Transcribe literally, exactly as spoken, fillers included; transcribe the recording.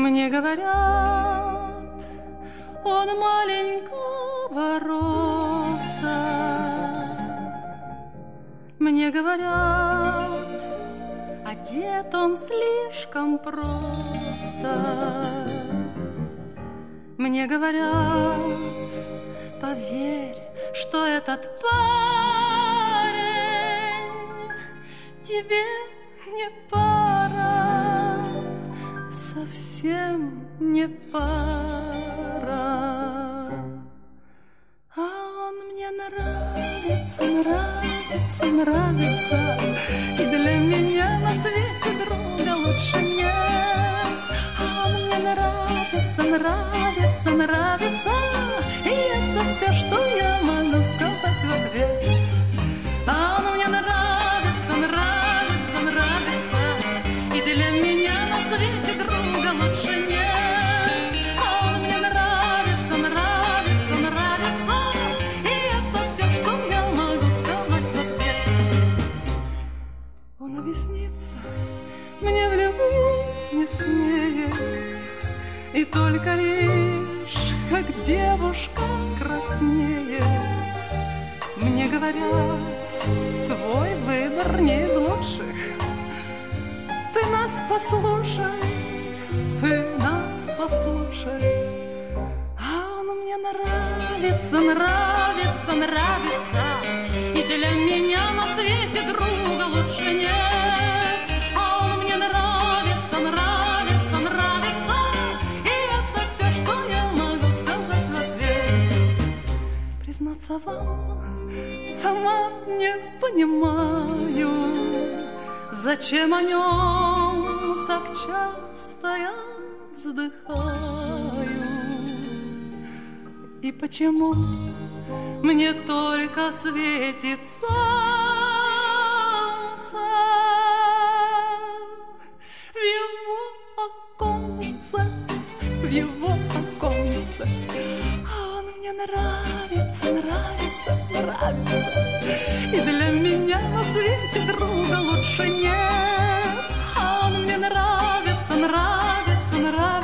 Мне говорят, он маленького роста. Мне говорят, одет он слишком просто. Мне говорят, поверь, что этот парень тебе не пара, совсем не пара. А он мне нравится, нравится, нравится, и для меня на свете друга лучше нет. А он мне нравится, нравится, нравится, и это все, что я могу сказать в ответ. А он мне нравится, нравится, нравится, и для меня на свете друга лучше нет. А он мне нравится, нравится, нравится, и это все, что я могу сказать в ответ. Он объяснится мне в любви не смеет, и только лишь, как девушка краснеет. Мне говорят, твой выбор не из лучших. Ты нас послушай, ты нас послушай. А он мне нравится, нравится, нравится, и для меня на свете друга лучше нет. А он мне нравится, нравится, нравится, и это все, что я могу сказать в ответ. Признаться вам, сама не понимаю, зачем о нем так часто я вздыхаю, и почему мне только светит солнце в его оконце, в его оконце. А он мне нравится, нравится, нравится, и для меня на свете друга лучше нет. А он мне нравится, нравится, нравится,